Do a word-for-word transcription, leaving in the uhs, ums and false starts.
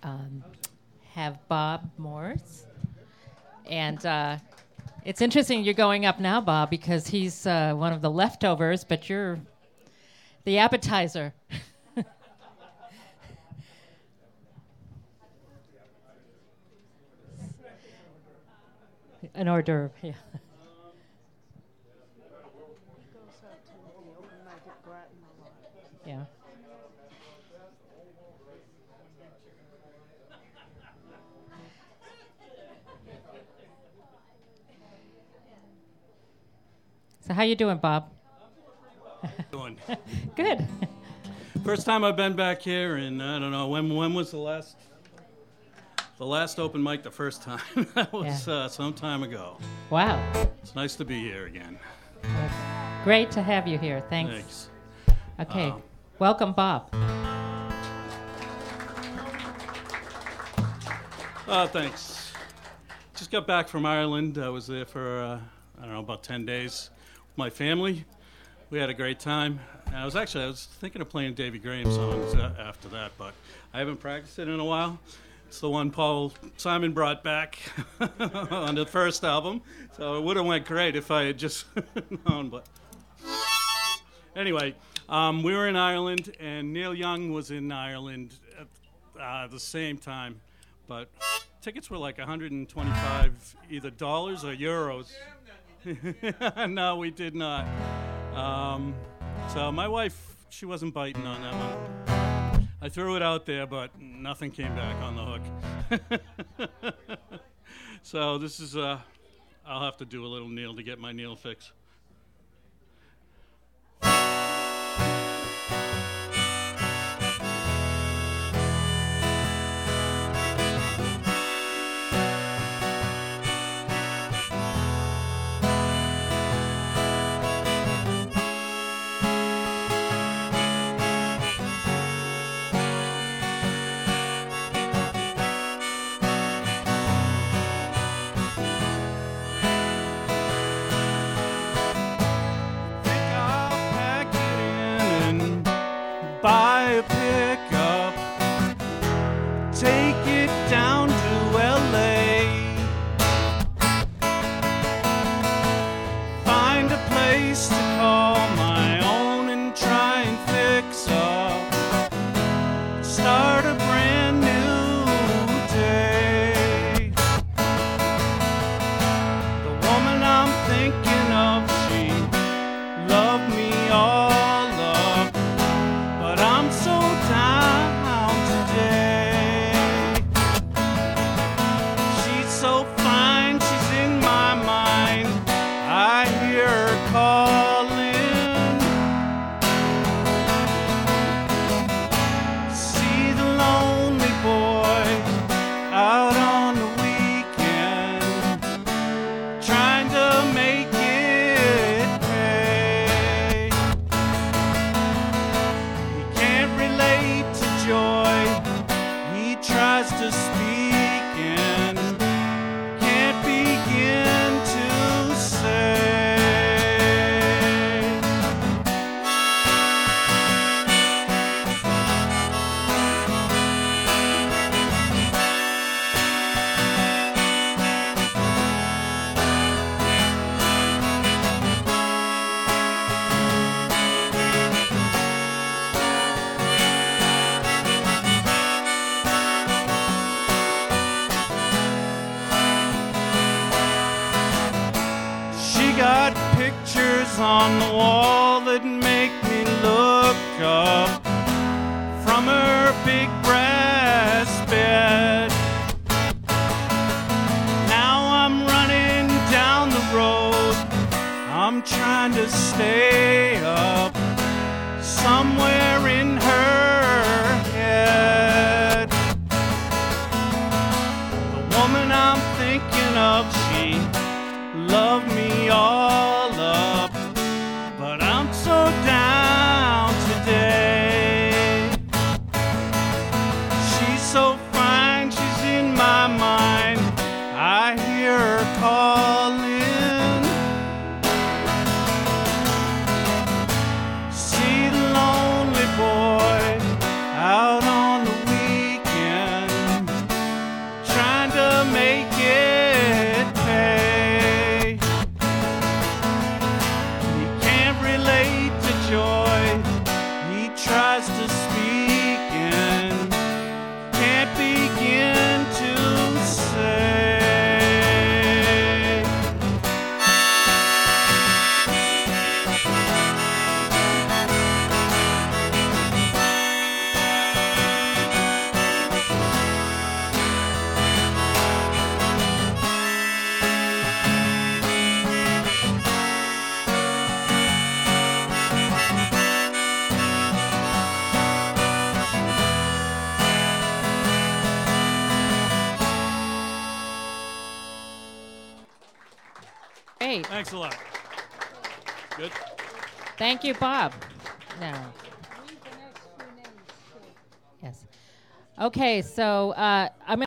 um, have Bob Morse. And uh, it's interesting you're going up now, Bob, because he's uh, one of the leftovers, but you're the appetizer. An hors d'oeuvre, yeah. Yeah. So how you doing, Bob? Doing. Good. First time I've been back here, and I don't know, when when was the last the last open mic the first time? That was Yeah. uh, some time ago. Wow. It's nice to be here again. Well, great to have you here. Thanks. Thanks. Okay. Uh, Welcome, Bob. Uh, thanks. Just got back from Ireland. I was there for, uh, I don't know, about ten days with my family. We had a great time. And I was actually, I was thinking of playing Davy Graham songs uh, after that, but I haven't practiced it in a while. It's the one Paul Simon brought back on the first album. So it would have went great if I had just known, but anyway, um, we were in Ireland, and Neil Young was in Ireland at uh, the same time. But tickets were like one hundred twenty-five either dollars or euros. No, we did not. Um, so my wife, she wasn't biting on that one. I threw it out there, but nothing came back on the hook. So this is, uh, I'll have to do a little Neil to get my Neil fix. Buy a pickup, take it down to L A, find a place to call my own and try and fix up, start a brand new day. The woman I'm thinking of, she loved me all up, but I'm so down today. She's so fine, she's in my mind. I hear her calling. See the lonely boy out on the weekend, trying to make it pay. He can't relate to joy. He tries to speak and can't begin to say. She got pictures on the wall that make me look up from her big brass bed. Now I'm running down the road, I'm trying to stay up somewhere in her head. The woman I'm thinking of, she loved me all up, but I'm so down today. She's so fine, she's in my mind. I hear her calling. See the lonely boy out on the weekend, eight. Thanks a lot. Good. Thank you, Bob. Now. Yes. Okay, so uh, I'm